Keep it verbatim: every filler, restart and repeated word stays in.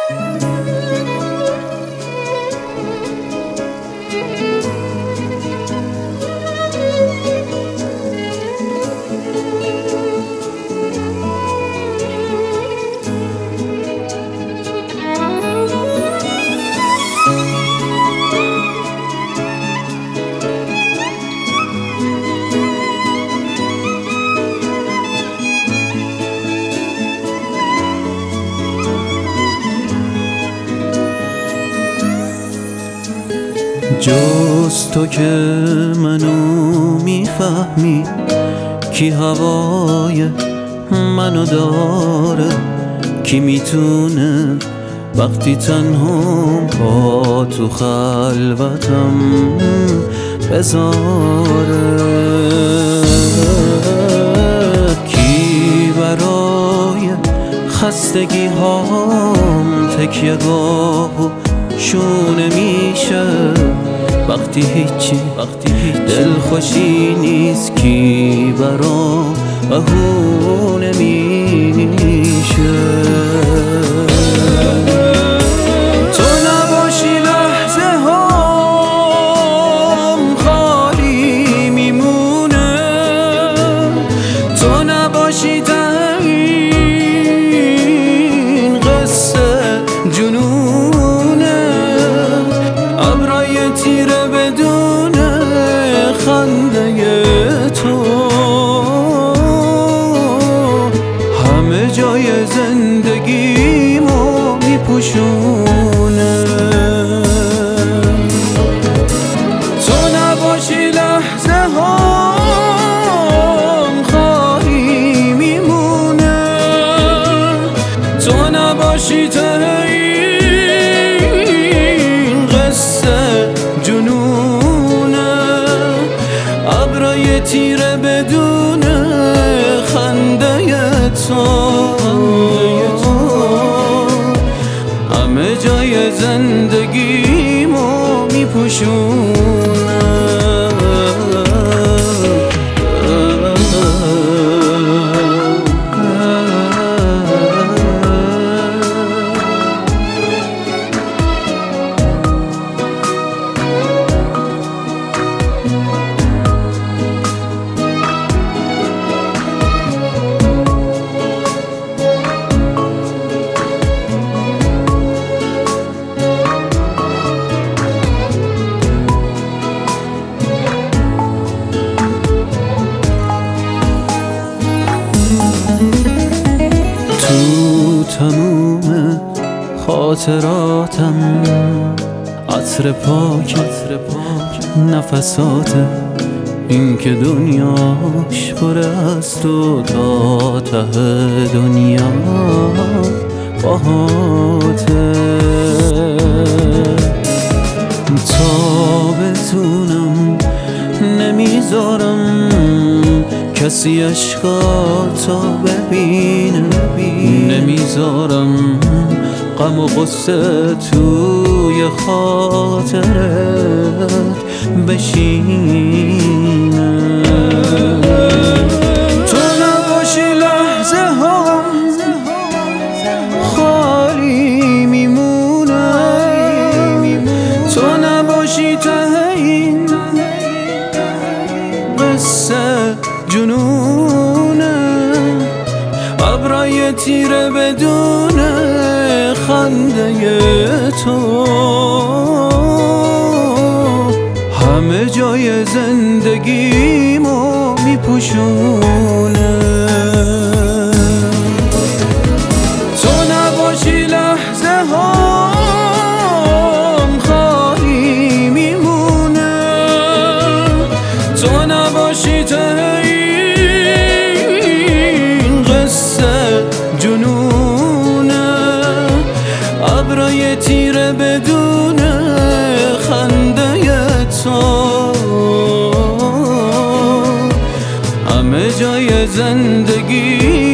جز تو که منو میفهمی کی هوای منو داره، کی میتونه وقتی تنها پا تو خلوتم بذاره، کی برای خستگی هام تکیه گاه و شونه میشه وقتی هیچی وقتی هیچ دلخوشی نیست، کی برا بهونه میشه. تو نباشی لحظه هام خالی میمونه، تو نباشی ته این قصه جنونه، ابرای تیره بدون خنده تو همه جای زندگیمو میپوشونه. تو نباشی لحظه هام خواهی میمونه، تو نباشی ته این قصه جنونه، ابرای تیره بدون خنده تو همه جای زندگیمو میپوشونه. تو تموم خاطراتم عطر پاک نفسات، این که دنیاش پر از تو تا ته دنیا باهاته، تا بتونم نمیذارم کسی عشقاتو ببینه، نمیذارم غم و غصه توی خاطرت بشینه. تو نباشی لحظه ها خالی میمونه، تو نباشی ته این قصه جنونه، ابرای تیره بدون خنده تو همه جای زندگیمو میپوشونه. تو نباشی لحظه هام خالی میمونه، تو نباشی ته این قصه جنونه، ابرای تیره بدون خنده تو همه جای زندگی